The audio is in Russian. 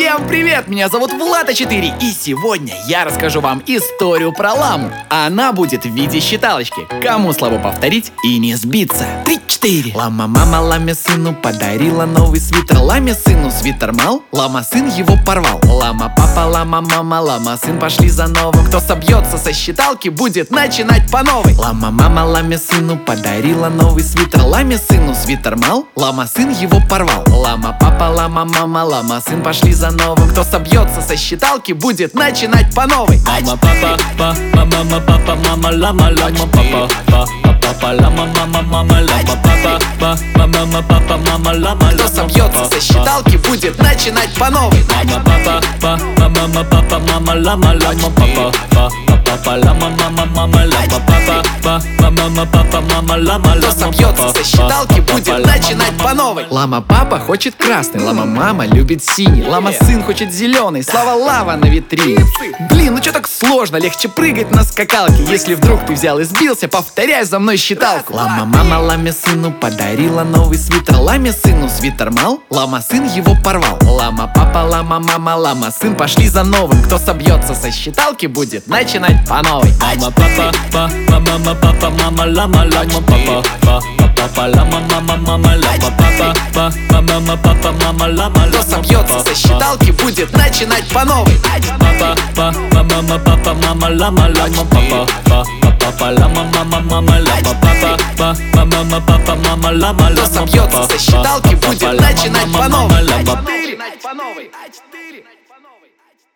Всем привет! Меня зовут Влад А4, и сегодня я расскажу вам историю про ламу. Она будет в виде считалочки. Кому слабо повторить и не сбиться? 3-4. Лама-мама ламе сыну подарила новый свитер. Ламе сыну свитер мал, лама-сын его порвал. Лама-папа, лама-мама, лама-сын пошли за новым. Кто собьется со считалки, будет начинать по новой. Лама-мама ламе сыну подарила новый свитер. Ламе сыну свитер мал, лама-сын его порвал. Лама-папа, лама-мама, лама-сын пошли за новым. Кто собьется со считалки, будет начинать по новой. Мама-папа, мама-папа, мама-лама, лама-папа, папа, лама-мама, мама-лама-папа, мама-папа, мама-лама. Кто собьется со считалки, будет начинать по новой. Мама-папа, мама-папа, мама-лама, лама-папа, папа, лама-мама, мама-лама-папа, мама-папа, мама-лама. Кто собьется со считалки, будет начинать по новой. Лама-папа хочет красный, лама-мама любит синий, лама-сын хочет зеленый, слава лава на витрине. Блин, ну чё так сложно, легче прыгать на скакалке. Если вдруг ты взял и сбился, повторяй за мной считалку. Лама-мама ламе сыну подарила новый свитер. Ламе сыну свитер мал, лама-сын его порвал. Лама-папа, лама-мама, лама-сын пошли за новым. Кто собьется со считалки, будет начинать по новой. Мама-папа, мама-папа, мама-лама, лама-папа, папа, лама-мама, мама-лама-папа, мама-папа, мама-лама. Кто собьется со считалки, будет начинать по новой. Папа, мама-папа, мама-лама, лама-папа, папа, лама-мама, мама-лама-папа, мама-папа, мама-лама. Кто собьется со считалки, будет начинать по новой.